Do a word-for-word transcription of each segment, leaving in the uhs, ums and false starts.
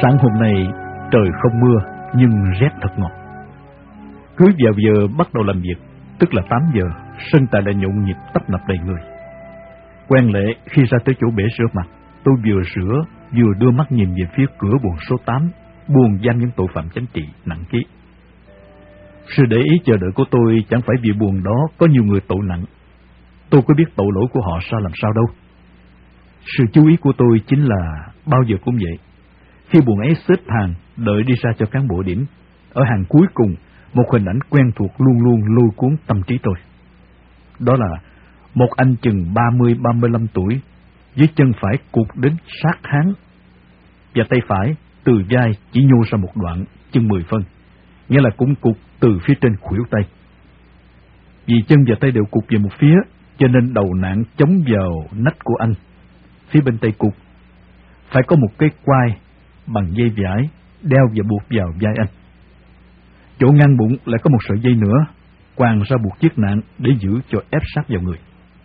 Sáng hôm nay trời không mưa nhưng rét thật ngọt. Cứ vào giờ bắt đầu làm việc, tức là tám giờ, sân tại lại nhộn nhịp tấp nập đầy người. Quen lệ khi ra tới chỗ bể rửa mặt, tôi vừa rửa vừa đưa mắt nhìn về phía cửa buồng số tám, buồng giam những tội phạm chính trị nặng ký. Sự để ý chờ đợi của tôi chẳng phải vì buồng đó có nhiều người tội nặng. Tôi có biết tội lỗi của họ sao làm sao đâu. Sự chú ý của tôi chính là bao giờ cũng vậy. Khi buồng ấy xếp hàng đợi đi ra cho cán bộ điểm, ở hàng cuối cùng, một hình ảnh quen thuộc luôn luôn lôi cuốn tâm trí tôi. Đó là một anh chừng ba mươi ba mươi lăm tuổi, với chân phải cụt đến sát háng, và tay phải từ vai chỉ nhô ra một đoạn chừng mười phân, nghĩa là cũng cụt từ phía trên khuỷu tay. Vì chân và tay đều cụt về một phía, cho nên đầu nạn chống vào nách của anh. Phía bên tay cụt phải có một cái quai bằng dây vải đeo và buộc vào vai anh. Chỗ ngang bụng lại có một sợi dây nữa quàng ra buộc chiếc nạn để giữ cho ép sát vào người.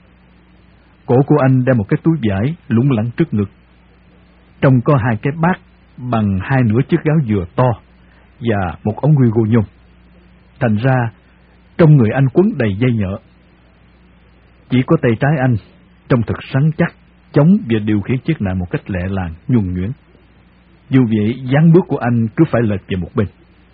Cổ của anh đeo một cái túi vải lủng lẳng trước ngực, trong có hai cái bát bằng hai nửa chiếc gáo dừa to và một ống quy gô nhôm. Thành ra trong người anh quấn đầy dây nhợ. Chỉ có tay trái anh trông thật rắn chắc, chống và điều khiển chiếc nạn một cách lẹ làng, nhuần nhuyễn. Dù vậy, dáng bước của anh cứ phải lệch về một bên.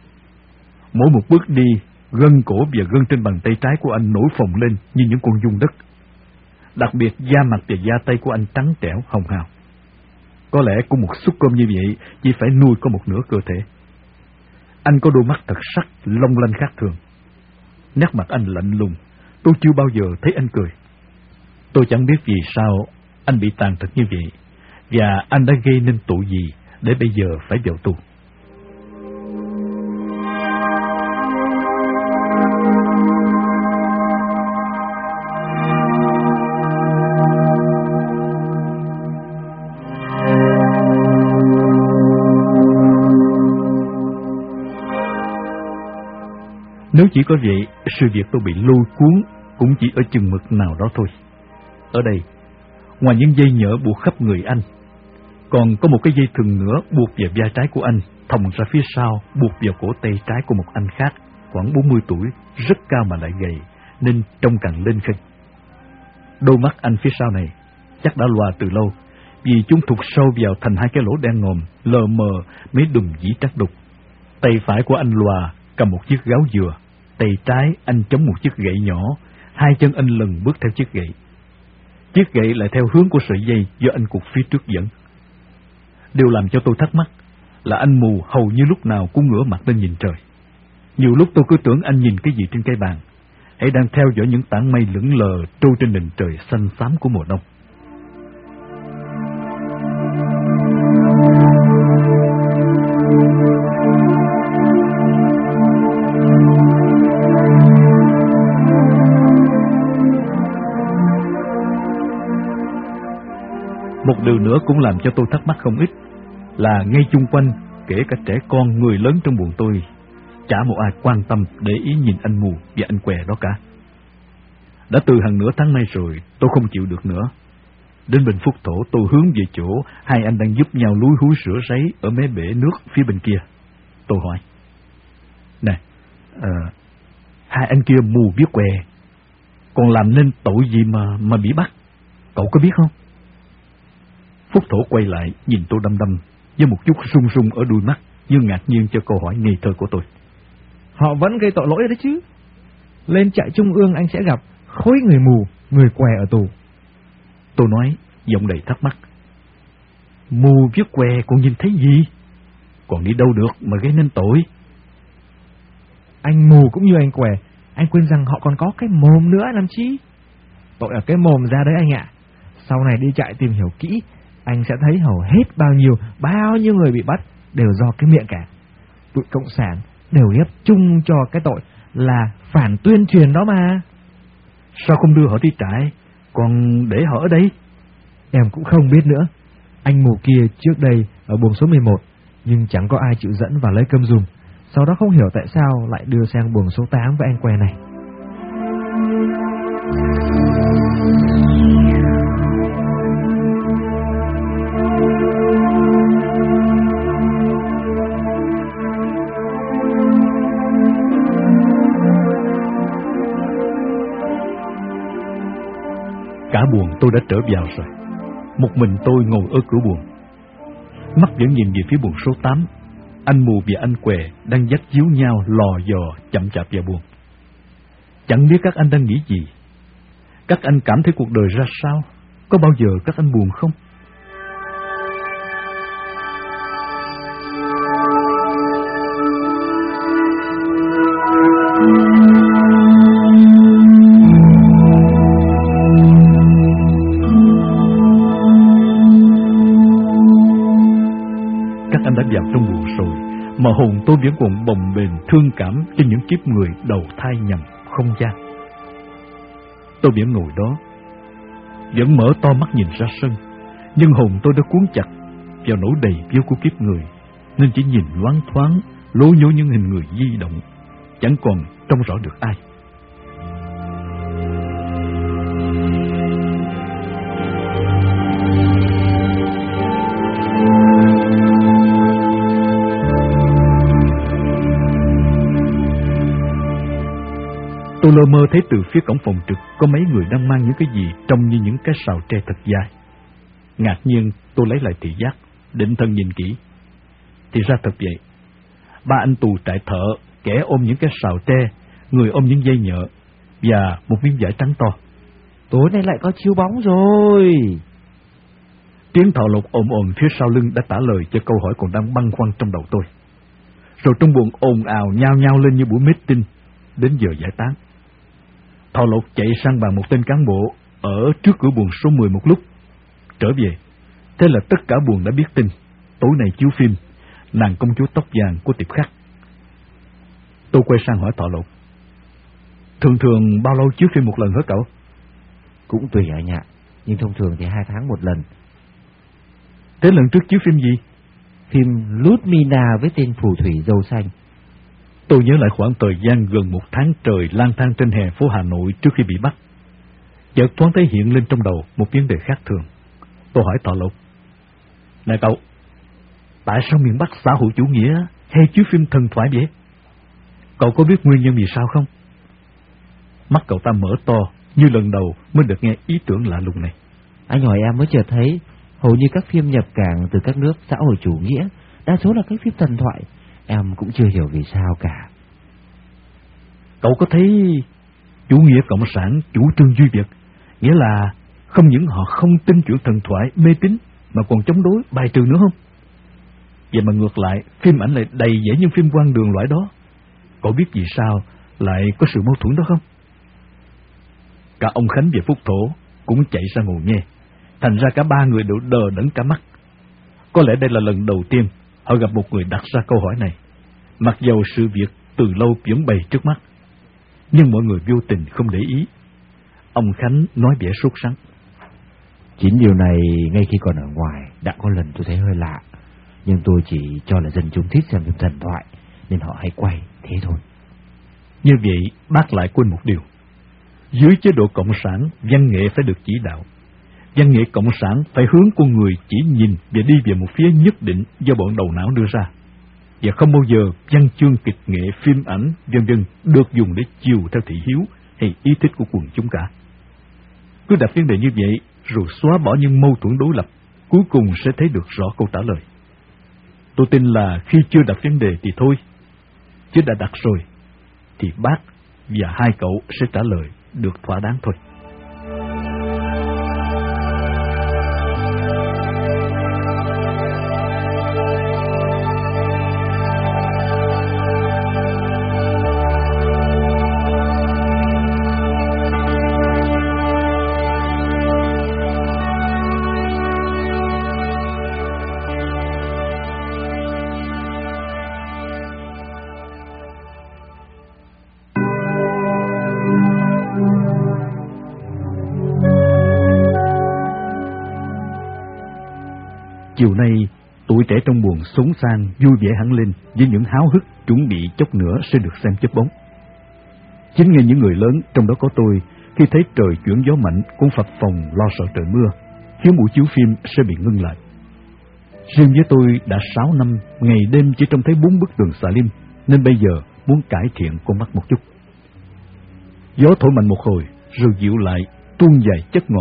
Mỗi một bước đi, gân cổ và gân trên bàn tay trái của anh nổi phồng lên như những con giun đất. Đặc biệt da mặt và da tay của anh trắng trẻo, hồng hào. Có lẽ của một suất cơm như vậy chỉ phải nuôi có một nửa cơ thể. Anh có đôi mắt thật sắc, long lanh khác thường. Nét mặt anh lạnh lùng, tôi chưa bao giờ thấy anh cười. Tôi chẳng biết vì sao anh bị tàn tật như vậy, và anh đã gây nên tội gì để bây giờ phải vào tù. Nếu chỉ có vậy, sự việc tôi bị lôi cuốn cũng chỉ ở chừng mực nào đó thôi. Ở đây, ngoài những dây nhợ buộc khắp người anh, còn có một cái dây thừng nữa buộc vào vai trái của anh, thòng ra phía sau buộc vào cổ tay trái của một anh khác, khoảng bốn mươi tuổi, rất cao mà lại gầy, nên trông càng lên khinh. Đôi mắt anh phía sau này chắc đã lòa từ lâu, vì chúng thụt sâu vào thành hai cái lỗ đen ngòm, lờ mờ mấy đùm dĩ trắc đục. Tay phải của anh lòa cầm một chiếc gáo dừa, tay trái anh chống một chiếc gậy nhỏ, hai chân anh lần bước theo chiếc gậy. Chiếc gậy lại theo hướng của sợi dây do anh cụt phía trước dẫn. Điều làm cho tôi thắc mắc là anh mù hầu như lúc nào cũng ngửa mặt lên nhìn trời. Nhiều lúc tôi cứ tưởng anh nhìn cái gì trên cây bàn, hãy đang theo dõi những tảng mây lững lờ trôi trên nền trời xanh xám của mùa đông. Một điều nữa cũng làm cho tôi thắc mắc không ít là ngay chung quanh, kể cả trẻ con, người lớn trong buồng tôi, chả một ai quan tâm để ý nhìn anh mù và anh què đó cả. Đã từ hàng nửa tháng nay rồi, tôi không chịu được nữa. Đến bên Phúc Thổ, tôi hướng về chỗ hai anh đang giúp nhau lúi húi rửa ráy ở mé bể nước phía bên kia. Tôi hỏi: Nè, à, hai anh kia mù biết què, còn làm nên tội gì mà mà bị bắt? Cậu có biết không? Phúc Thổ quay lại nhìn tôi đăm đăm với một chút run run ở đuôi mắt, như ngạc nhiên cho câu hỏi ngây thơ của tôi. Họ vẫn gây tội lỗi đấy chứ. Lên trại trung ương anh sẽ gặp khối người mù, người què ở tù. Tôi nói giọng đầy thắc mắc: Mù viết què còn nhìn thấy gì? Còn đi đâu được mà gây nên tội? Anh mù cũng như anh què, anh quên rằng họ còn có cái mồm nữa làm chi? Tội ở cái mồm ra đấy anh ạ. Sau này đi trại tìm hiểu kỹ, anh sẽ thấy hầu hết bao nhiêu, bao nhiêu người bị bắt đều do cái miệng cả. Tụi cộng sản đều ghép chung cho cái tội là phản tuyên truyền đó mà. Sao không đưa họ đi trại, còn để họ ở đây? Em cũng không biết nữa. Anh mù kia trước đây ở buồng số mười một, nhưng chẳng có ai chịu dẫn vào lấy cơm dùm. Sau đó không hiểu tại sao lại đưa sang buồng số tám với anh què này. Cả buồng tôi đã trở vào rồi. Một mình tôi ngồi ở cửa buồng. Mắt vẫn nhìn về phía buồng số tám. Anh Mù và anh Què đang dắt díu nhau lò dò chậm chạp vào buồng. Chẳng biết các anh đang nghĩ gì. Các anh cảm thấy cuộc đời ra sao? Có bao giờ các anh buồn không? Các anh đã vào trong buồng rồi, mà hồn tôi vẫn còn bồng bềnh thương cảm cho những kiếp người đầu thai nhầm không gian. Tôi vẫn ngồi đó, vẫn mở to mắt nhìn ra sân, nhưng hồn tôi đã cuốn chặt vào nỗi đầy vêu của kiếp người, nên chỉ nhìn loáng thoáng, lố nhố những hình người di động, chẳng còn trông rõ được ai. Tôi lơ mơ thấy từ phía cổng phòng trực có mấy người đang mang những cái gì trông như những cái sào tre thật dài. Ngạc nhiên tôi lấy lại thị giác, định thần nhìn kỹ. Thì ra thật vậy. Ba anh tù trại thợ, kẻ ôm những cái sào tre, người ôm những dây nhợ và một miếng vải trắng to. Tối nay lại có chiếu bóng rồi. Tiếng Thọ Lộc ồn ồn phía sau lưng đã trả lời cho câu hỏi còn đang băn khoăn trong đầu tôi. Rồi trong buồng ồn ào nhao nhao lên như buổi meeting. Đến giờ giải tán, Thọ Lộc chạy sang bàn một tên cán bộ ở trước cửa buồng số mười một lúc, trở về. Thế là tất cả buồng đã biết tin tối nay chiếu phim Nàng Công Chúa Tóc Vàng của Tiệp Khắc. Tôi quay sang hỏi Thọ Lộc: Thường thường bao lâu chiếu phim một lần hả cậu? Cũng tùy anh ạ, nhưng thông thường thì hai tháng một lần. Thế lần trước chiếu phim gì? Phim Ludmila với tên phù thủy dâu xanh. Tôi nhớ lại khoảng thời gian gần một tháng trời lang thang trên hè phố Hà Nội trước khi bị bắt. Chợt thoáng thấy hiện lên trong đầu một vấn đề khác thường. Tôi hỏi Thọ Lộc: Này cậu, tại sao miền Bắc xã hội chủ nghĩa hay chiếu phim thần thoại vậy? Cậu có biết nguyên nhân vì sao không? Mắt cậu ta mở to như lần đầu mới được nghe ý tưởng lạ lùng này. Anh hỏi em mới chợt thấy hầu như các phim nhập cảng từ các nước xã hội chủ nghĩa đa số là các phim thần thoại. Em cũng chưa hiểu vì sao cả. Cậu có thấy chủ nghĩa cộng sản chủ trương duy việt, nghĩa là không những họ không tin chuyện thần thoại mê tín mà còn chống đối bài trừ nữa không? Vậy mà ngược lại phim ảnh lại đầy dẫy những phim quan đường loại đó. Cậu biết vì sao lại có sự mâu thuẫn đó không? Cả ông Khánh và Phúc Thổ cũng chạy ra ngồi nghe. Thành ra cả ba người đều đờ đẫn cả mắt. Có lẽ đây là lần đầu tiên họ gặp một người đặt ra câu hỏi này, mặc dầu sự việc từ lâu vẫn bày trước mắt. Nhưng mọi người vô tình không để ý. Ông Khánh nói vẻ sốt sắng: Chính điều này ngay khi còn ở ngoài đã có lần tôi thấy hơi lạ, nhưng tôi chỉ cho là dân chúng thích xem phim thần thoại nên họ hay quay thế thôi. Như vậy bác lại quên một điều: dưới chế độ cộng sản, văn nghệ phải được chỉ đạo. Văn nghệ cộng sản phải hướng con người chỉ nhìn và đi về một phía nhất định do bọn đầu não đưa ra, và không bao giờ văn chương kịch nghệ, phim ảnh vân vân được dùng để chiều theo thị hiếu hay ý thích của quần chúng cả. Cứ đặt vấn đề như vậy rồi xóa bỏ những mâu thuẫn đối lập, cuối cùng sẽ thấy được rõ câu trả lời. Tôi tin là khi chưa đặt vấn đề thì thôi, chứ đã đặt rồi thì bác và hai cậu sẽ trả lời được thỏa đáng thôi. Chiều nay, tuổi trẻ trong buồng sống sang vui vẻ hẳn lên với những háo hức chuẩn bị chốc nữa sẽ được xem chớp bóng. Chính ngay những người lớn, trong đó có tôi, khi thấy trời chuyển gió mạnh cũng phập phồng lo sợ trời mưa, khiến buổi chiếu phim sẽ bị ngưng lại. Riêng với tôi đã sáu năm, ngày đêm chỉ trông thấy bốn bức tường xà lim, nên bây giờ muốn cải thiện con mắt một chút. Gió thổi mạnh một hồi, rồi dịu lại, tuôn dài chất ngọt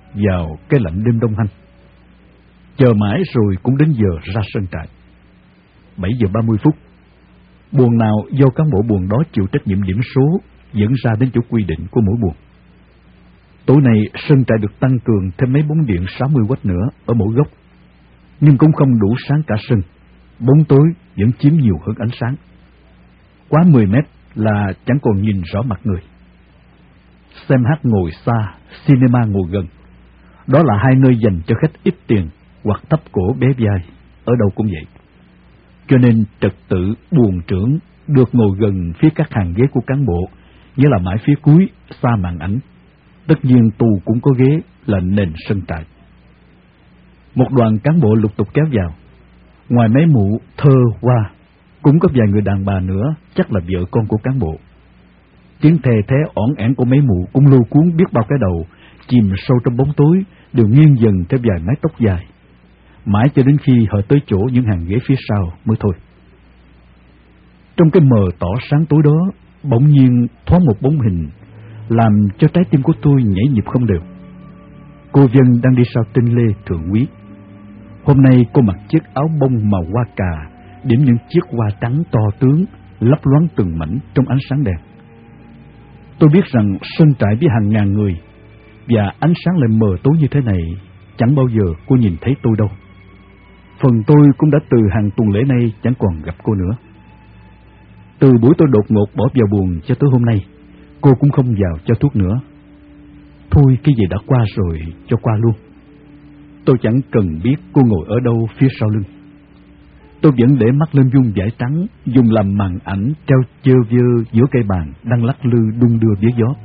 vào cái lạnh đêm đông hanh. Chờ mãi rồi cũng đến giờ ra sân trại. Bảy giờ ba mươi phút, buồng nào do cán bộ buồng đó chịu trách nhiệm điểm số dẫn ra đến chỗ quy định của mỗi buồng. Tối nay sân trại được tăng cường thêm mấy bóng điện sáu mươi oát nữa ở mỗi góc, nhưng cũng không đủ sáng cả sân. Bóng tối vẫn chiếm nhiều hơn ánh sáng. Quá mười mét là chẳng còn nhìn rõ mặt người. Xem hát ngồi xa, cinema ngồi gần. Đó là hai nơi dành cho khách ít tiền hoặc thấp cổ bé vai, ở đâu cũng vậy. Cho nên trật tự buồng trưởng được ngồi gần phía các hàng ghế của cán bộ, nghĩa là mãi phía cuối, xa màn ảnh. Tất nhiên tù cũng có ghế là nền sân trại. Một đoàn cán bộ lục tục kéo vào. Ngoài mấy mụ thơ hoa, cũng có vài người đàn bà nữa, chắc là vợ con của cán bộ. Tiếng thề thế ỏn ẻn của mấy mụ cũng lôi cuốn biết bao cái đầu, chìm sâu trong bóng tối, đều nghiêng dần theo vài mái tóc dài. Mãi cho đến khi họ tới chỗ những hàng ghế phía sau mới thôi. Trong cái mờ tỏ sáng tối đó, bỗng nhiên thoáng một bóng hình, làm cho trái tim của tôi nhảy nhịp không đều. Cô Vân đang đi sau tinh lê thượng úy. Hôm nay cô mặc chiếc áo bông màu hoa cà, điểm những chiếc hoa trắng to tướng, lấp loáng từng mảnh trong ánh sáng đèn. Tôi biết rằng sân trại với hàng ngàn người, và ánh sáng lại mờ tối như thế này, chẳng bao giờ cô nhìn thấy tôi đâu. Phần tôi cũng đã từ hàng tuần lễ nay chẳng còn gặp cô nữa. Từ buổi tôi đột ngột bỏ vào buồng cho tới hôm nay, cô cũng không vào cho thuốc nữa. Thôi cái gì đã qua rồi, cho qua luôn. Tôi chẳng cần biết cô ngồi ở đâu phía sau lưng. Tôi vẫn để mắt lên vuông vải trắng dùng làm màn ảnh treo chơ vơ giữa cây bàn đang lắc lư đung đưa với gió.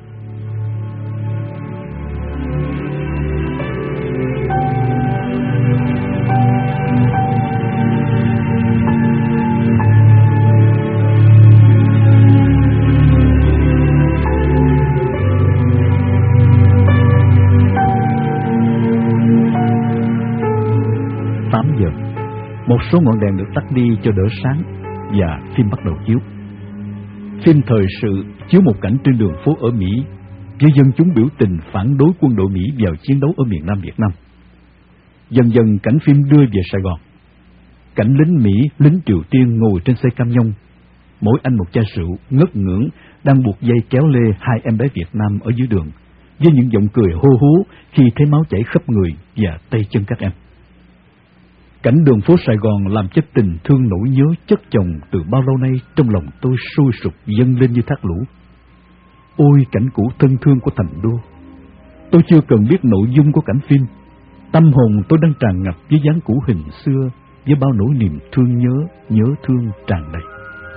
tám giờ, một số ngọn đèn được tắt đi cho đỡ sáng và phim bắt đầu chiếu. Phim thời sự chiếu một cảnh trên đường phố ở Mỹ với dân chúng biểu tình phản đối quân đội Mỹ vào chiến đấu ở miền Nam Việt Nam. Dần dần cảnh phim đưa về Sài Gòn. Cảnh lính Mỹ, lính Triều Tiên ngồi trên xe cam nhông, mỗi anh một chai rượu, ngất ngưỡng, đang buộc dây kéo lê hai em bé Việt Nam ở dưới đường, với những giọng cười hô hố khi thấy máu chảy khắp người và tay chân các em. Cảnh đường phố Sài Gòn làm cho tình thương nỗi nhớ chất chồng từ bao lâu nay trong lòng tôi sôi sục dâng lên như thác lũ. Ôi cảnh cũ thân thương của thành đô! Tôi chưa cần biết nội dung của cảnh phim, tâm hồn tôi đang tràn ngập với dáng cũ hình xưa, với bao nỗi niềm thương nhớ, nhớ thương tràn đầy.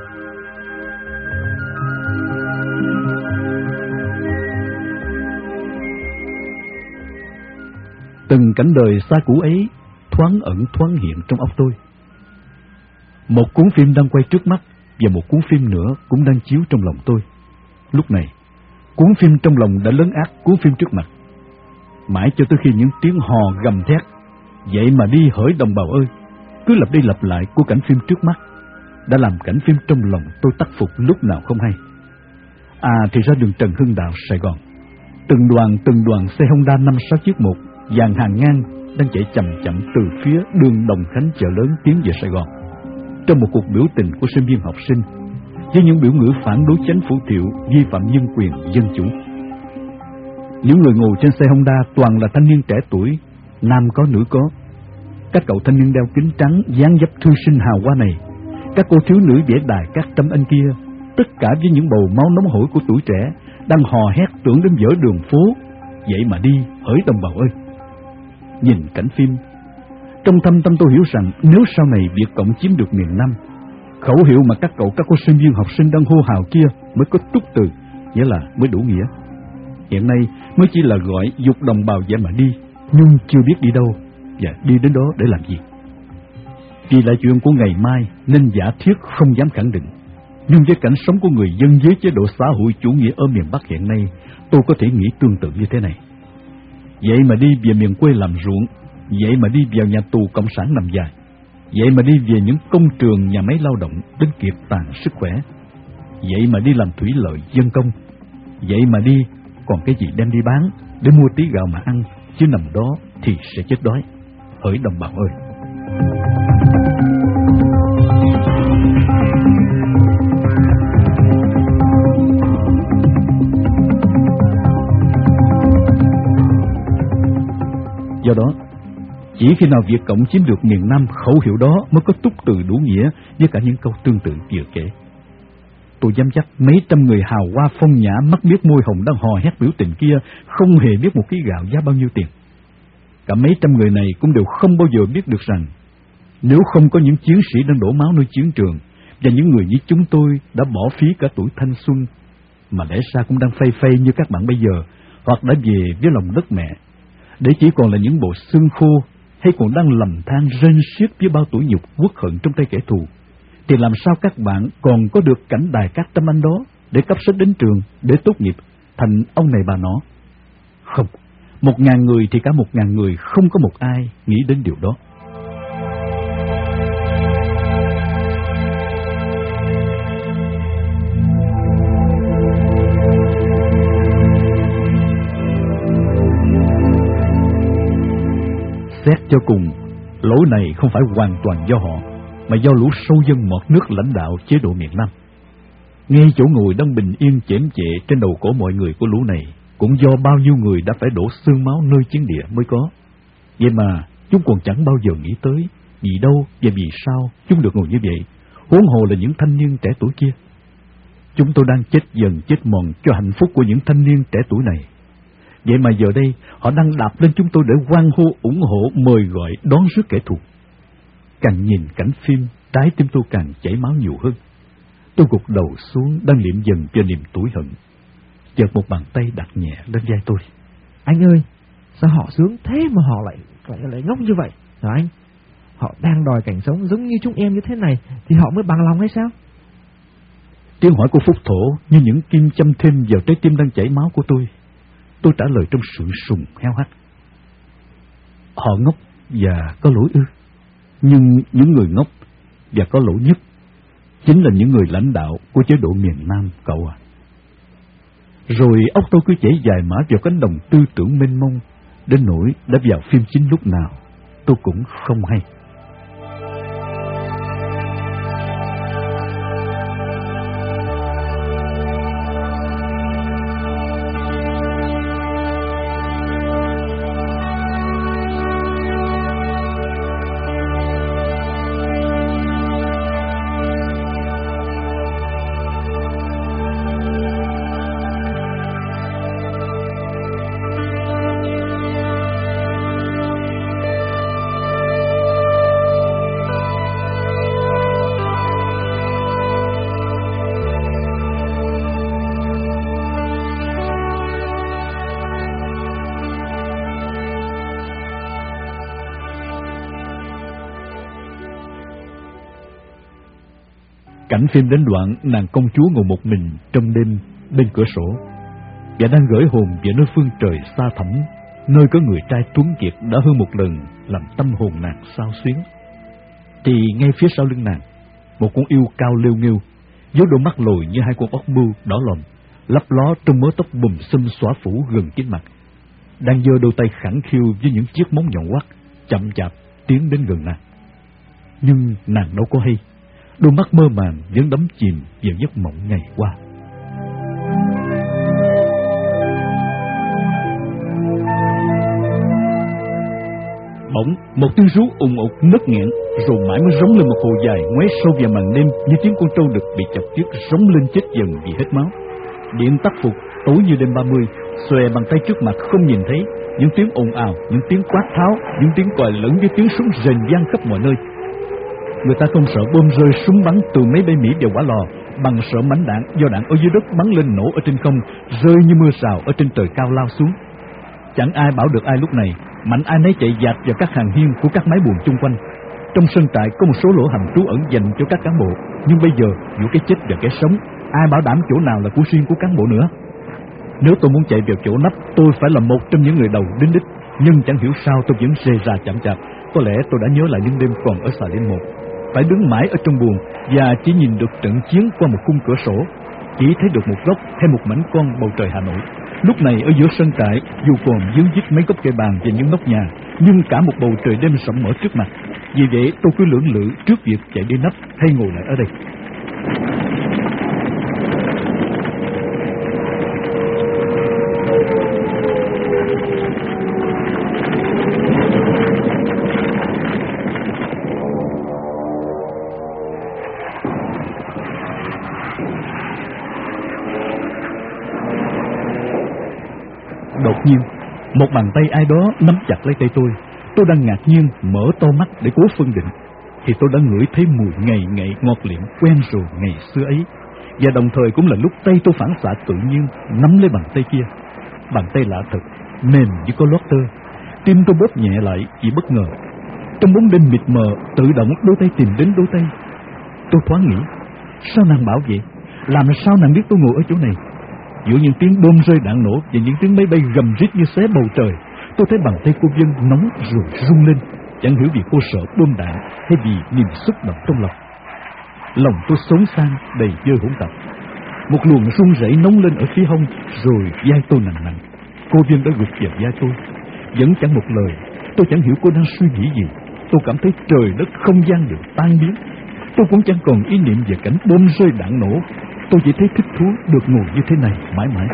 Từng cảnh đời xa cũ ấy thoáng ẩn thoáng hiện trong óc tôi. Một cuốn phim đang quay trước mắt và một cuốn phim nữa cũng đang chiếu trong lòng tôi. Lúc này, cuốn phim trong lòng đã lớn át cuốn phim trước mặt. Mãi cho tới khi những tiếng hò gầm thét "Vậy mà đi hỡi đồng bào ơi" cứ lặp đi lặp lại của cảnh phim trước mắt đã làm cảnh phim trong lòng tôi tắc phục lúc nào không hay. À thì ra đường Trần Hưng Đạo, Sài Gòn, từng đoàn từng đoàn xe Honda năm sáu chiếc một dàn hàng ngang đang chạy chậm chậm từ phía đường Đồng Khánh chợ lớn tiến về Sài Gòn, trong một cuộc biểu tình của sinh viên học sinh với những biểu ngữ phản đối chính phủ Thiệu vi phạm nhân quyền dân chủ. Những người ngồi trên xe Honda toàn là thanh niên trẻ tuổi, nam có nữ có. Các cậu thanh niên đeo kính trắng dáng dấp thư sinh hào hoa này, các cô thiếu nữ vẽ đài các tấm anh kia, tất cả với những bầu máu nóng hổi của tuổi trẻ đang hò hét tưởng đến dở đường phố "Vậy mà đi hỡi đồng bào ơi". Nhìn cảnh phim, trong thâm tâm tôi hiểu rằng nếu sau này Việt Cộng chiếm được miền Nam, khẩu hiệu mà các cậu các cô sinh viên học sinh đang hô hào kia mới có túc từ, nghĩa là mới đủ nghĩa. Hiện nay mới chỉ là gọi dục đồng bào vậy mà đi, nhưng chưa biết đi đâu và đi đến đó để làm gì. Vì là chuyện của ngày mai nên giả thiết không dám khẳng định, nhưng với cảnh sống của người dân dưới chế độ xã hội chủ nghĩa ở miền Bắc hiện nay, tôi có thể nghĩ tương tự như thế này. Vậy mà đi về miền quê làm ruộng, vậy mà đi vào nhà tù cộng sản nằm dài, vậy mà đi về những công trường nhà máy lao động đến kiệt tàn sức khỏe, vậy mà đi làm thủy lợi dân công, vậy mà đi còn cái gì đem đi bán để mua tí gạo mà ăn, chứ nằm đó thì sẽ chết đói. Hỡi đồng bào ơi! Do đó, chỉ khi nào Việt Cộng chiếm được miền Nam, khẩu hiệu đó mới có túc từ đủ nghĩa với cả những câu tương tự vừa kể. Tôi dám chắc mấy trăm người hào hoa phong nhã, mắt biết môi hồng đang hò hét biểu tình kia không hề biết một ký gạo giá bao nhiêu tiền. Cả mấy trăm người này cũng đều không bao giờ biết được rằng nếu không có những chiến sĩ đang đổ máu nơi chiến trường và những người như chúng tôi đã bỏ phí cả tuổi thanh xuân, mà lẽ ra cũng đang phây phây như các bạn bây giờ, hoặc đã về với lòng đất mẹ, để chỉ còn là những bộ xương khô, hay còn đang lầm than rên xiết với bao tủi nhục uất hận trong tay kẻ thù, thì làm sao các bạn còn có được cảnh đài các trăm anh đó để cấp sách đến trường, để tốt nghiệp thành ông này bà nó? Không, một ngàn người thì cả một ngàn người không có một ai nghĩ đến điều đó. Xét cho cùng, lỗi này không phải hoàn toàn do họ, mà do lũ sâu dân mọt nước lãnh đạo chế độ miền Nam. Ngay chỗ ngồi đang bình yên chễm chệ trên đầu cổ mọi người của lũ này cũng do bao nhiêu người đã phải đổ xương máu nơi chiến địa mới có. Vậy mà chúng còn chẳng bao giờ nghĩ tới vì đâu và vì sao chúng được ngồi như vậy, huống hồ là những thanh niên trẻ tuổi kia. Chúng tôi đang chết dần chết mòn cho hạnh phúc của những thanh niên trẻ tuổi này. Vậy mà giờ đây họ đang đạp lên chúng tôi để hoan hô, ủng hộ, mời gọi, đón rước kẻ thù. Càng nhìn cảnh phim, trái tim tôi càng chảy máu nhiều hơn. Tôi gục đầu xuống, đang liệm dần cho niềm tủi hận. Chợt một bàn tay đặt nhẹ lên vai tôi. Anh ơi, sao họ sướng thế mà họ lại lại, lại ngốc như vậy hả anh? Họ đang đòi cảnh sống giống như chúng em như thế này thì họ mới bằng lòng hay sao? Tiếng hỏi của Phúc Thổ như những kim châm thêm vào trái tim đang chảy máu của tôi. Tôi trả lời trong sự sùng heo hắt. Họ ngốc và có lỗi ư? Nhưng những người ngốc và có lỗi nhất chính là những người lãnh đạo của chế độ miền Nam, cậu à. Rồi óc tôi cứ chảy dài mã vào cánh đồng tư tưởng mênh mông, đến nỗi đã vào phim chính lúc nào tôi cũng không hay. Cảnh phim đến đoạn nàng công chúa ngồi một mình trong đêm bên cửa sổ và đang gửi hồn về nơi phương trời xa thẳm, nơi có người trai tuấn kiệt đã hơn một lần làm tâm hồn nàng xao xuyến. Thì ngay phía sau lưng nàng, một con yêu cao lêu nghêu, với đôi mắt lồi như hai con ốc bươu đỏ lòm, lấp ló trong mớ tóc bùm xum xõa phủ gần kín mặt, đang giơ đôi tay khẳng khiu với những chiếc móng nhọn hoắt, chậm chạp tiến đến gần nàng. Nhưng nàng đâu có hay, đôi mắt mơ màng vẫn đắm chìm vào giấc mộng ngày qua. Bỗng một tiếng rú ùng ục nấc nghẹn, rồi mãi mới rống lên một hồi dài ngoé sâu vào màn đêm như tiếng con trâu đực bị chọc tiết rống lên chết dần vì hết máu. Điện tắt phục, tối như đêm ba mươi, xòe bàn tay trước mặt không nhìn thấy, những tiếng ồn ào, những tiếng quát tháo, những tiếng còi lẫn với tiếng súng rền vang khắp mọi nơi. Người ta không sợ bom rơi súng bắn từ máy bay Mỹ vào quả lò, bằng sợ mảnh đạn do đạn ở dưới đất bắn lên nổ ở trên không, rơi như mưa rào ở trên trời cao lao xuống. Chẳng ai bảo được ai lúc này, mạnh ai nấy chạy dạt vào các hàng hiên của các mái buồng chung quanh. Trong sân trại có một số lỗ hầm trú ẩn dành cho các cán bộ, nhưng bây giờ giữa cái chết và cái sống, ai bảo đảm chỗ nào là của riêng của cán bộ nữa. Nếu tôi muốn chạy vào chỗ nấp, tôi phải là một trong những người đầu đến đích, nhưng chẳng hiểu sao tôi vẫn rề rà chậm chạp. Có lẽ tôi đã nhớ lại những đêm còn ở xà lim một, phải đứng mãi ở trong buồng và chỉ nhìn được trận chiến qua một khung cửa sổ, chỉ thấy được một góc hay một mảnh con bầu trời Hà Nội. Lúc này ở giữa sân trại, dù còn vướng vít mấy gốc cây bàn và những nóc nhà, nhưng cả một bầu trời đêm rộng mở trước mặt. Vì vậy tôi cứ lưỡng lự trước việc chạy đi nấp hay ngồi lại ở đây. Đột nhiên, một bàn tay ai đó nắm chặt lấy tay tôi. Tôi đang ngạc nhiên mở to mắt để cố phân định, thì tôi đã ngửi thấy mùi ngậy ngậy ngọt liệm quen rồi ngày xưa ấy. Và đồng thời cũng là lúc tay tôi phản xạ tự nhiên nắm lấy bàn tay kia. Bàn tay lạ thật, mềm như có lót tơ. Tim tôi bóp nhẹ lại vì bất ngờ. Trong bóng đêm mịt mờ, tự động đôi tay tìm đến đôi tay. Tôi thoáng nghĩ, sao nàng bảo vậy? Làm sao nàng biết tôi ngồi ở chỗ này? Giữa những tiếng bom rơi đạn nổ và những tiếng máy bay gầm rít như xé bầu trời, tôi thấy bàn tay cô Vân nóng rồi rung lên. Chẳng hiểu vì cô sợ bom đạn hay vì niềm xúc động trong lòng. Lòng tôi xốn sang đầy dơ hỗn tạp. Một luồng run rẩy nóng lên ở phía hông, rồi vai tôi nặng nặng. Cô Vân đã gục vào vai tôi, vẫn chẳng một lời. Tôi chẳng hiểu cô đang suy nghĩ gì. Tôi cảm thấy trời đất không gian đều tan biến. Tôi cũng chẳng còn ý niệm về cảnh bom rơi đạn nổ. Tôi chỉ thấy thích thú được ngồi như thế này mãi mãi.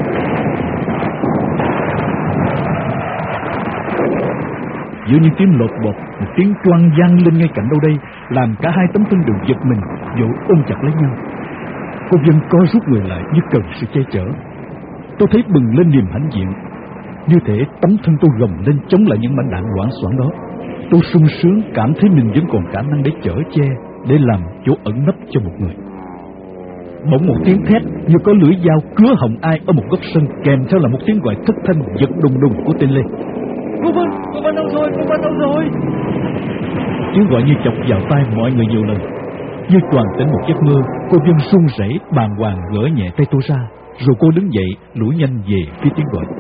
Giữa những tiếng lột bột, một tiếng choang vang lên ngay cạnh đâu đây, làm cả hai tấm thân đều giật mình, vội ôm chặt lấy nhau. Cô Vân co rút người lại như cần sự che chở. Tôi thấy bừng lên niềm hãnh diện, như thể tấm thân tôi gồng lên chống lại những mảnh đạn loảng xoảng đó. Tôi sung sướng cảm thấy mình vẫn còn khả năng để chở che, để làm chỗ ẩn nấp cho một người. Bỗng một tiếng thét như có lưỡi dao cứa họng ai ở một góc sân, kèm theo là một tiếng gọi thất thanh giật đùng đùng của tên Lê. Cô Vân, cô Vân đâu rồi, cô Vân đâu rồi? Tiếng gọi như chọc vào tai mọi người nhiều lần. Như choàng tỉnh một giấc mơ, cô Vân run rẩy bàng hoàng gỡ nhẹ tay tôi ra, rồi cô đứng dậy lủi nhanh về phía tiếng gọi.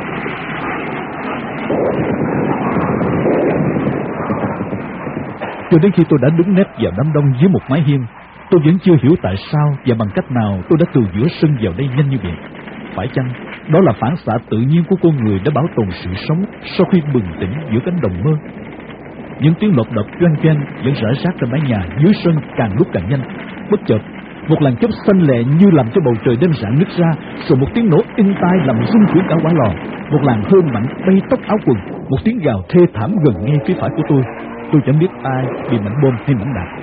Cho đến khi tôi đã đứng nép vào đám đông dưới một mái hiên, tôi vẫn chưa hiểu tại sao và bằng cách nào tôi đã từ giữa sân vào đây nhanh như vậy. Phải chăng đó là phản xạ tự nhiên của con người đã bảo tồn sự sống sau khi bừng tỉnh giữa cánh đồng mơ? Những tiếng lột đập choang choang vẫn rải rác trên mái nhà dưới sân càng lúc càng nhanh. Bất chợt, một làn chớp xanh lẹ như làm cho bầu trời đêm rạng nứt ra, rồi một tiếng nổ inh tai làm rung chuyển cả quả lò. Một làn hơi mạnh bay tóc áo quần, một tiếng gào thê thảm gần ngay phía phải của tôi. Tôi chẳng biết ai bị mảnh bom hay mảnh đạn.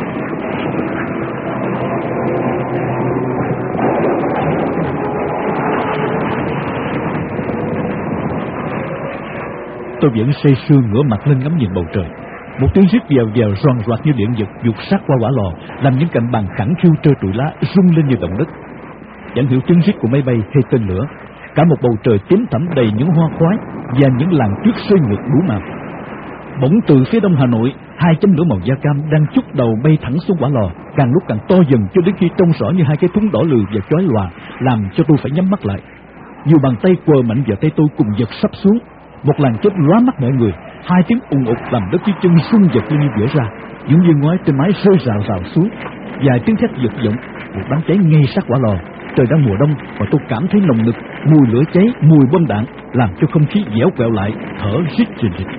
Tôi vẫn say sưa ngửa mặt lên ngắm nhìn bầu trời. Một tiếng rít vèo vèo roàn roạt như điện giật vụt sát qua quả lò, làm những cành bàn khẳng khiu trơ trụi lá rung lên như động đất. Chẳng hiểu tiếng rít của máy bay hay tên lửa. Cả một bầu trời tím thẳm đầy những hoa khoái và những làn tuyết rơi ngược đủ màu. Bỗng từ phía đông Hà Nội, hai chấm lửa màu da cam đang chúc đầu bay thẳng xuống quả lò, càng lúc càng to dần cho đến khi trông rõ như hai cái thúng đỏ lừ và chói lòa, làm cho tôi phải nhắm mắt lại. Nhiều bàn tay quờ mạnh vào tay tôi cùng giật sắp xuống. Một làn chớp lóa mắt mọi người, hai tiếng ùng ục làm đất dưới chân rung giật như vỡ ra. Những viên ngói trên mái rơi rào rào xuống, vài tiếng thét giật giọng. Một đám cháy ngay sát quả lò. Trời đang mùa đông và tôi cảm thấy nồng nực, mùi lửa cháy, mùi bom đạn làm cho không khí dẻo quẹo lại, thở rít rình rịch.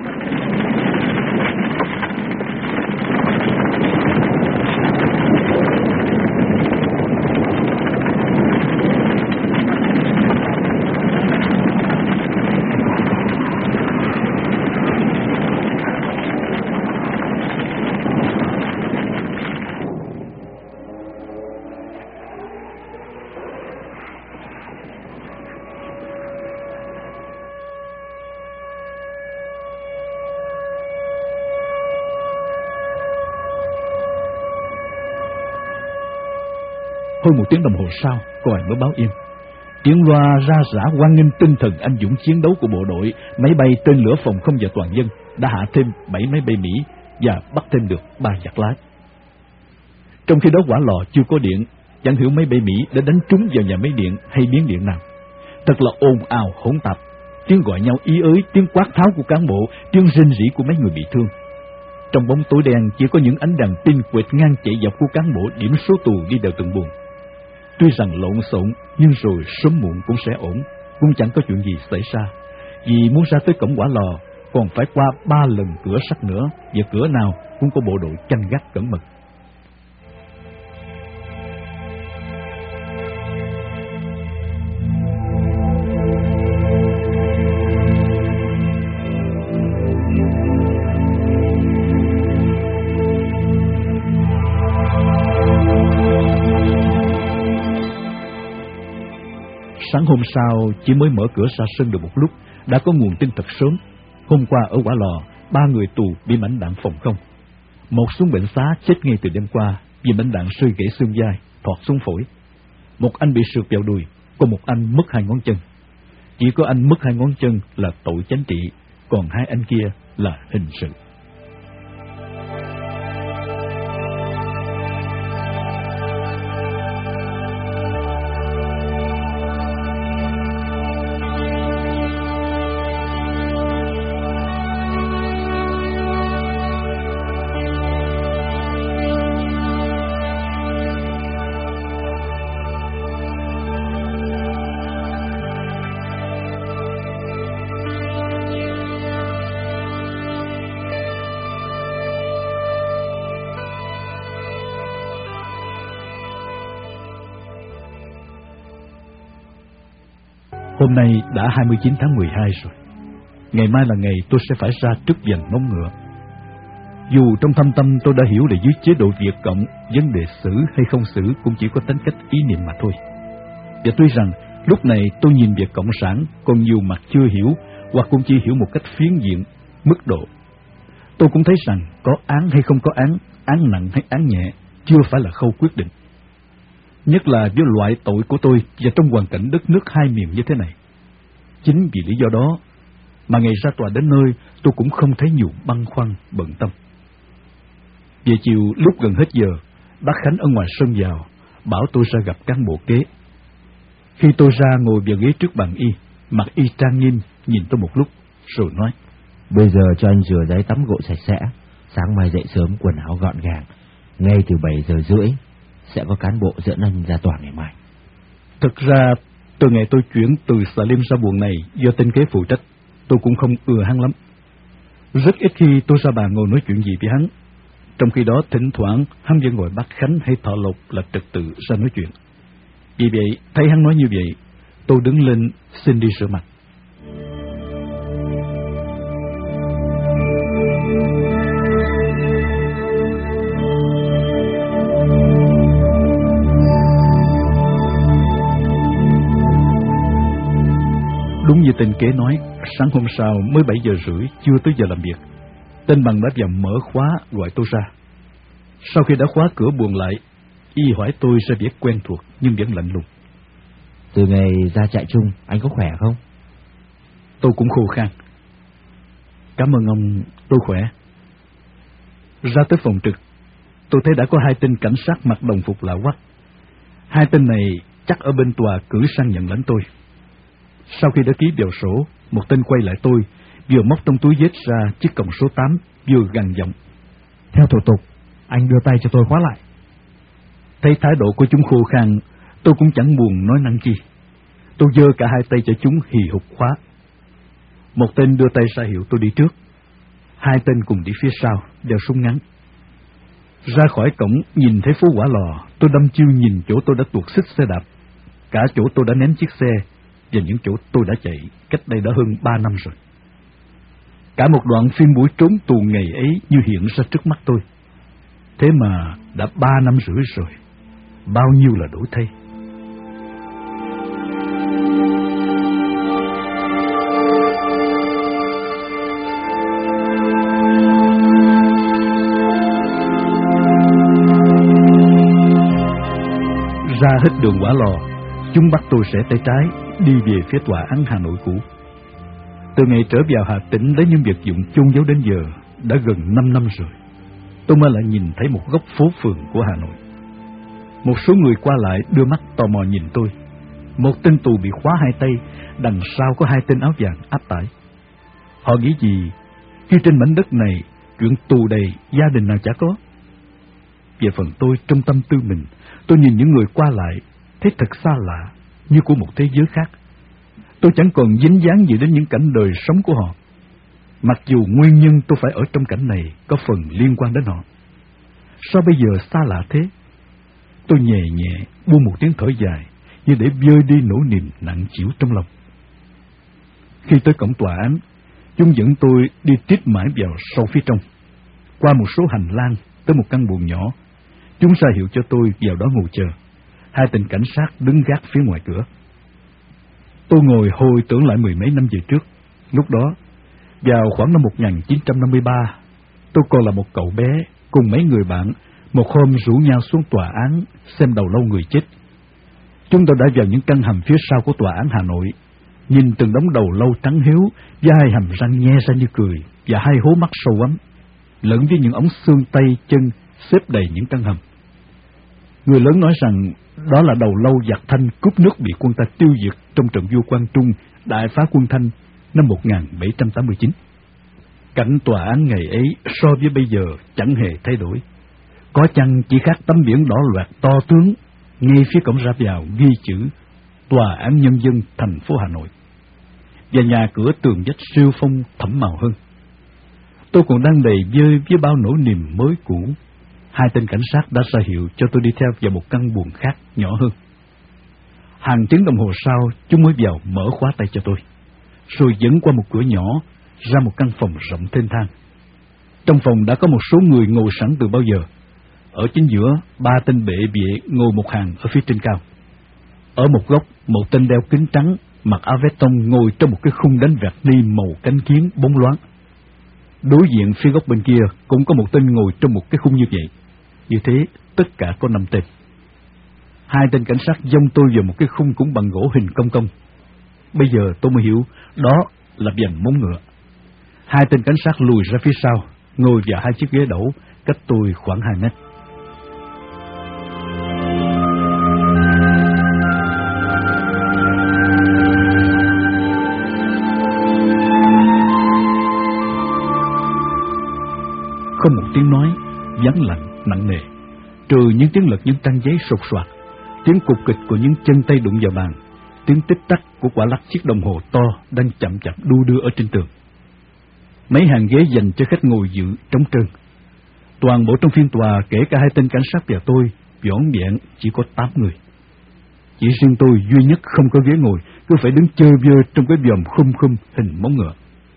Hơn một tiếng đồng hồ sau, còi mới báo im. Tiếng loa ra rã hoan nghênh tinh thần anh dũng chiến đấu của bộ đội. Máy bay tên lửa phòng không và toàn dân đã hạ thêm bảy máy bay Mỹ và bắt thêm được ba giặc lái. Trong khi đó quả lò chưa có điện, chẳng hiểu máy bay Mỹ đã đánh trúng vào nhà máy điện hay biến điện nào. Thật là ồn ào hỗn tạp, tiếng gọi nhau ý ới, tiếng quát tháo của cán bộ, tiếng rên rỉ của mấy người bị thương. Trong bóng tối đen chỉ có những ánh đèn pin quệt ngang chạy dọc của cán bộ điểm số tù đi đều từng buồng. Tuy rằng lộn xộn, nhưng rồi sớm muộn cũng sẽ ổn. cũng chẳng có chuyện gì xảy ra, vì muốn ra tới cổng Hỏa Lò còn phải qua ba lần cửa sắt nữa, và cửa nào cũng có bộ đội canh gác cẩn mật. Sáng hôm sau, chỉ mới mở cửa ra sân được một lúc, đã có nguồn tin thật sớm. Hôm qua ở Hỏa Lò, ba người tù bị mảnh đạn phòng không. Một xuống bệnh xá chết ngay từ đêm qua vì mảnh đạn rơi gãy xương vai, thọt xuống phổi. Một anh bị sượt vào đùi, còn một anh mất hai ngón chân. Chỉ có anh mất hai ngón chân là tội chánh trị, còn hai anh kia là hình sự. Hôm nay đã hai mươi chín tháng mười hai rồi. Ngày mai là ngày tôi sẽ phải ra trước dàn móng ngựa. Dù trong thâm tâm tôi đã hiểu là dưới chế độ Việt Cộng, vấn đề xử hay không xử cũng chỉ có tính cách ý niệm mà thôi. Và tuy rằng lúc này tôi nhìn Việt Cộng sản còn nhiều mặt chưa hiểu, hoặc cũng chỉ hiểu một cách phiến diện, mức độ. Tôi cũng thấy rằng có án hay không có án, án nặng hay án nhẹ, chưa phải là khâu quyết định. Nhất là với loại tội của tôi và trong hoàn cảnh đất nước hai miền như thế này. Chính vì lý do đó mà ngày ra tòa đến nơi tôi cũng không thấy nhiều băn khoăn bận tâm. Về chiều lúc gần hết giờ, bác Khánh ở ngoài sân vào, bảo tôi ra gặp cán bộ kế. Khi tôi ra ngồi vào ghế trước bàn y, mặt y trang nghiêm nhìn tôi một lúc rồi nói: Bây giờ cho anh rửa giấy tắm gội sạch sẽ, sáng mai dậy sớm quần áo gọn gàng, ngay từ bảy giờ rưỡi sẽ có cán bộ dẫn anh ra tòa ngày mai. Thực ra từ ngày tôi chuyển từ Xà Lim ra buồng này do tên kế phụ trách, tôi cũng không ưa hắn lắm. Rất ít khi tôi ra bàn ngồi nói chuyện gì với hắn. Trong khi đó thỉnh thoảng hắn vẫn ngồi bắt Khánh hay Thọ Lộc là trật tự ra nói chuyện. Vì vậy thấy hắn nói như vậy, tôi đứng lên xin đi rửa mặt. Đúng như tên kế nói, sáng hôm sau mới bảy giờ rưỡi, chưa tới giờ làm việc, tên Bằng đã vào mở khóa gọi tôi ra. Sau khi đã khóa cửa buồng lại, y hỏi tôi ra vẻ quen thuộc nhưng vẫn lạnh lùng: Từ ngày ra trại chung, anh có khỏe không? Tôi cũng khô khan: Cảm ơn ông, tôi khỏe. Ra tới phòng trực, tôi thấy đã có hai tên cảnh sát mặc đồng phục lạ quắc. Hai tên này chắc ở bên tòa cử sang nhận lãnh tôi. Sau khi đã ký vào sổ, một tên quay lại tôi, vừa móc trong túi vết ra chiếc còng số tám, vừa gằn giọng: Theo thủ tục, anh đưa tay cho tôi khóa lại. Thấy thái độ của chúng khô khan, tôi cũng chẳng buồn nói năng chi. Tôi giơ cả hai tay cho chúng hì hục khóa. Một tên đưa tay ra hiệu tôi đi trước, hai tên cùng đi phía sau, đeo súng ngắn. Ra khỏi cổng, nhìn thấy phố Hỏa Lò, tôi đăm chiêu nhìn chỗ tôi đã tuột xích xe đạp, cả chỗ tôi đã ném chiếc xe, và những chỗ tôi đã chạy cách đây đã hơn ba năm rồi. Cả một đoạn phim buổi trốn tù ngày ấy như hiện ra trước mắt tôi. Thế mà đã ba năm rưỡi rồi, bao nhiêu là đổi thay. Ra hết đường Hỏa Lò, chúng bắt tôi rẽ tay trái, đi về phía tòa án Hà Nội cũ. Từ ngày trở vào Hà Tĩnh lấy những vật dụng chôn giấu đến giờ, đã gần năm năm rồi, tôi mới lại nhìn thấy một góc phố phường của Hà Nội. Một số người qua lại đưa mắt tò mò nhìn tôi. Một tên tù bị khóa hai tay, đằng sau có hai tên áo vàng áp tải. Họ nghĩ gì khi trên mảnh đất này chuyện tù đầy, gia đình nào chả có? Về phần tôi, trong tâm tư mình, tôi nhìn những người qua lại, thấy thật xa lạ, như của một thế giới khác. Tôi chẳng còn dính dáng gì đến những cảnh đời sống của họ, mặc dù nguyên nhân tôi phải ở trong cảnh này có phần liên quan đến họ. Sao bây giờ xa lạ thế? Tôi nhẹ nhẹ buông một tiếng thở dài, như để vơi đi nỗi niềm nặng chịu trong lòng. Khi tới cổng tòa án, chúng dẫn tôi đi tiếp mãi vào sâu phía trong, qua một số hành lang tới một căn buồng nhỏ. Chúng ra hiệu cho tôi vào đó ngồi chờ. Hai tên cảnh sát đứng gác phía ngoài cửa. Tôi ngồi hồi tưởng lại mười mấy năm về trước. Lúc đó, vào khoảng năm một nghìn chín trăm năm mươi ba, tôi còn là một cậu bé cùng mấy người bạn, một hôm rủ nhau xuống tòa án xem đầu lâu người chết. Chúng tôi đã vào những căn hầm phía sau của tòa án Hà Nội, nhìn từng đống đầu lâu trắng hiếu với hai hàm răng nhe ra như cười và hai hố mắt sâu ấm, lẫn với những ống xương tay chân xếp đầy những căn hầm. Người lớn nói rằng đó là đầu lâu giặc Thanh cướp nước bị quân ta tiêu diệt trong trận vua Quang Trung đại phá quân Thanh năm một nghìn bảy trăm tám mươi chín. Cảnh tòa án ngày ấy so với bây giờ chẳng hề thay đổi, có chăng chỉ khác tấm biển đỏ loạt to tướng ngay phía cổng ra vào ghi chữ Tòa án Nhân dân thành phố Hà Nội, và nhà cửa tường vách siêu phong thẫm màu hơn. Tôi còn đang đầy vơi với bao nỗi niềm mới cũ. Hai tên cảnh sát đã ra hiệu cho tôi đi theo vào một căn buồng khác nhỏ hơn. Hàng tiếng đồng hồ sau, chúng mới vào mở khóa tay cho tôi, rồi dẫn qua một cửa nhỏ ra một căn phòng rộng thênh thang. Trong phòng đã có một số người ngồi sẵn từ bao giờ. Ở chính giữa, ba tên bệ vệ ngồi một hàng ở phía trên cao. Ở một góc, một tên đeo kính trắng, mặc áo vest tông ngồi trong một cái khung đánh vẹt ni màu cánh kiến bóng loáng. Đối diện phía góc bên kia cũng có một tên ngồi trong một cái khung như vậy. Như thế, tất cả có năm tên. Hai tên cảnh sát dông tôi vào một cái khung cũng bằng gỗ hình cong cong. Bây giờ tôi mới hiểu đó là vành móng ngựa. Hai tên cảnh sát lùi ra phía sau, ngồi vào hai chiếc ghế đẩu cách tôi khoảng hai mét. Không một tiếng nói, vắng lặng, nặng nề, trừ những tiếng lật những trang giấy sột soạt, tiếng cục kịch của những chân tay đụng vào bàn, tiếng tích tắc của quả lắc chiếc đồng hồ to đang chậm chậm đu đưa ở trên tường. Mấy hàng ghế dành cho khách ngồi dự trống trơn. Toàn bộ trong phiên tòa, kể cả hai tên cảnh sát và tôi, vỏn vẹn chỉ có tám người. Chỉ riêng tôi duy nhất không có ghế ngồi, cứ phải đứng chơi vơ trong cái vòm khum khum hình móng ngựa.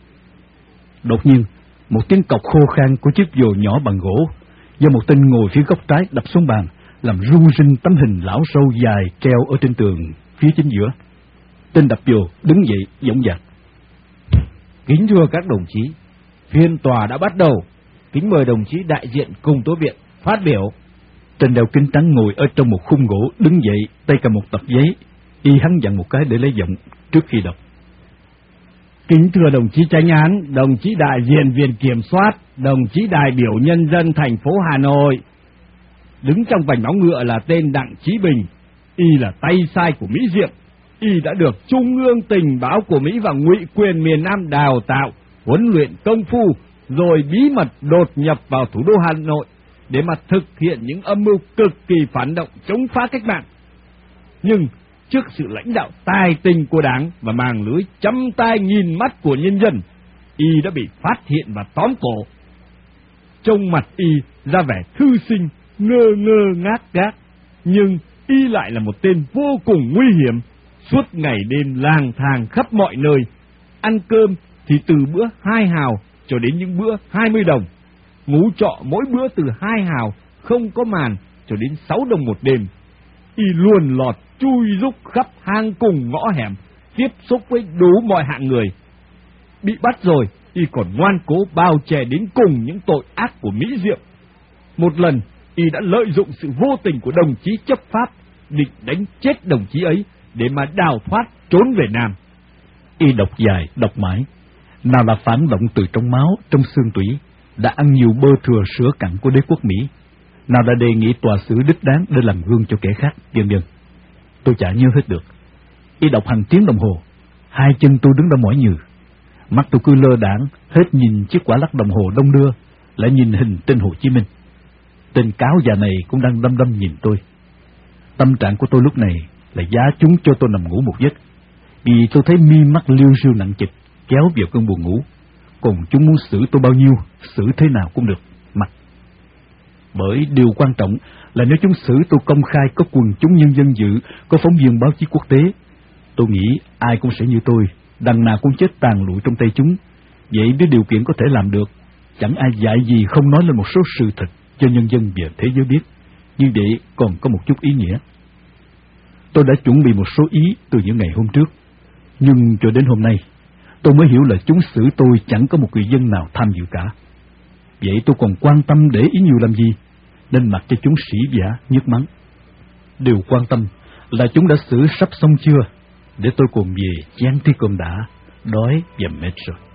Đột nhiên, một tiếng cọc khô khan của chiếc vồ nhỏ bằng gỗ do một tên ngồi phía góc trái đập xuống bàn, làm rung rinh tấm hình lão sâu dài treo ở trên tường phía chính giữa. Tên đập vồ đứng dậy dõng dạc: Kính thưa các đồng chí, phiên tòa đã bắt đầu. Kính mời đồng chí đại diện cùng tố viện phát biểu. Tên đeo kính trắng ngồi ở trong một khung gỗ đứng dậy, tay cầm một tập giấy, y hắn dặn một cái để lấy giọng trước khi đọc. Kính thưa đồng chí chánh án, đồng chí đại diện viện kiểm soát, đồng chí đại biểu nhân dân thành phố Hà Nội. Đứng trong vành móng ngựa là tên Đặng Chí Bình, y là tay sai của Mỹ Diệm. Y đã được Trung ương Tình báo của Mỹ và Ngụy quyền miền Nam đào tạo, huấn luyện công phu, rồi bí mật đột nhập vào thủ đô Hà Nội để mà thực hiện những âm mưu cực kỳ phản động chống phá cách mạng. Nhưng trước sự lãnh đạo tài tình của Đảng và màng lưới chăm tai nghìn mắt của nhân dân, y đã bị phát hiện và tóm cổ. Trông mặt y ra vẻ thư sinh, ngơ ngơ ngác ngác, nhưng y lại là một tên vô cùng nguy hiểm, suốt ngày đêm lang thang khắp mọi nơi. Ăn cơm thì từ bữa hai hào cho đến những bữa hai mươi đồng, ngủ trọ mỗi bữa từ hai hào không có màn cho đến sáu đồng một đêm. Y luồn lọt chui rúc khắp hang cùng ngõ hẻm, tiếp xúc với đủ mọi hạng người. Bị bắt rồi, y còn ngoan cố bao che đến cùng những tội ác của Mỹ Diệm. Một lần, y đã lợi dụng sự vô tình của đồng chí chấp pháp, định đánh chết đồng chí ấy để mà đào thoát trốn về Nam. Y đọc dài, đọc mãi, nào là phản động từ trong máu, trong xương tủy, đã ăn nhiều bơ thừa sữa cặn của đế quốc Mỹ, nào là đề nghị tòa xử đích đáng để làm gương cho kẻ khác, vân vân. Tôi chả nhớ hết được. Y đọc hàng tiếng đồng hồ, hai chân tôi đứng đã mỏi nhừ, mắt tôi cứ lơ đãng, hết nhìn chiếc quả lắc đồng hồ đông đưa, lại nhìn hình tên Hồ Chí Minh. Tên cáo già này cũng đang đăm đăm nhìn tôi. Tâm trạng của tôi lúc này là giá chúng cho tôi nằm ngủ một giấc, vì tôi thấy mi mắt liêu riêu nặng trịch, kéo vào cơn buồn ngủ. Còn chúng muốn xử tôi bao nhiêu, xử thế nào cũng được, mặc. Bởi điều quan trọng là nếu chúng xử tôi công khai, có quần chúng nhân dân dự, có phóng viên báo chí quốc tế, tôi nghĩ ai cũng sẽ như tôi, đằng nào cũng chết tàn lụi trong tay chúng. Vậy với điều kiện có thể làm được, chẳng ai dạy gì không nói lên một số sự thật cho nhân dân và thế giới biết. Như vậy còn có một chút ý nghĩa. Tôi đã chuẩn bị một số ý từ những ngày hôm trước, nhưng cho đến hôm nay tôi mới hiểu là chúng xử tôi chẳng có một người dân nào tham dự cả. Vậy tôi còn quan tâm để ý nhiều làm gì, nên mặc cho chúng sỉ vả nhức mắng. Điều quan tâm là chúng đã xử sắp xong chưa, để tôi cùng về chén tí cơm đã, đói và mệt rồi.